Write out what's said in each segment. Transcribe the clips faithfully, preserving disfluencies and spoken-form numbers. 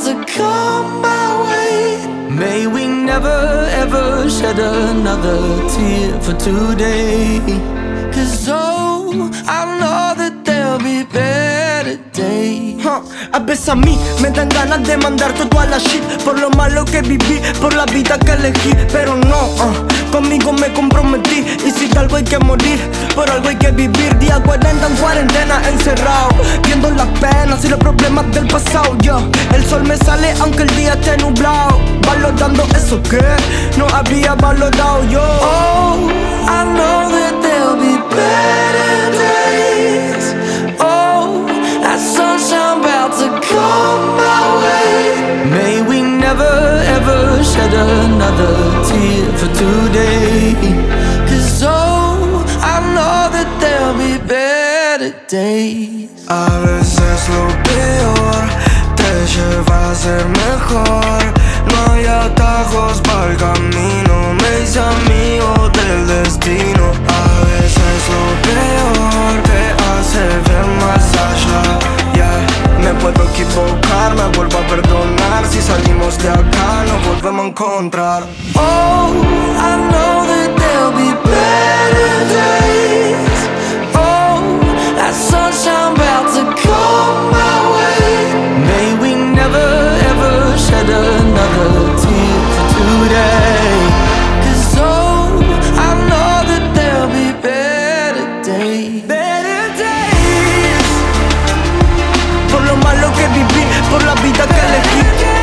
to come my way. May we never ever shed another tear for today. Cause oh, I know that there'll be better days. huh. A veces a mí me dan ganas de mandar todo a la shit, por lo malo que viví, por la vida que elegí. Pero no, uh, conmigo me comprometí. Y si de algo hay que morir, por algo hay que vivir. Día cuarenta en cuarentena, encerrado, viendo las penas y los problemas del pasado. Yo, el sol me sale aunque el día esté nublado, valorando eso que no había valorado yo. Oh, I know that there'll be better days. Oh, that sunshine about to come my way. May we never ever shed another tear for today. Cause oh, I know that there'll be better days. A veces lo peor te lleva a ser mejor. No hay atajos para el camino, me hice amigo del destino. A veces lo peor te hace ver más allá. Yeah. Me puedo equivocar, me vuelvo a perdonar. Si salimos de acá nos volvemos a encontrar. Oh, I know that there'll be better days. Oh, that sunshine about to come my way. May we never ever shed another tear for today. Cause oh, I know that there'll be better days. Better days. Por lo malo que viví, por la vida que elegí.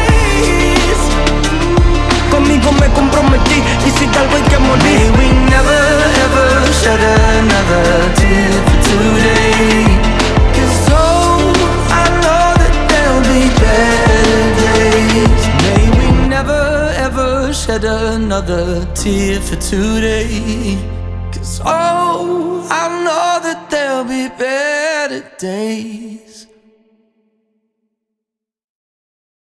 Conmigo me comprometí, y si de algo hay que morir. May we never ever shed another tear for today. Cause oh, I know that there'll be better days. May we never ever shed another tear for today. Cause oh, I know that there'll be better days.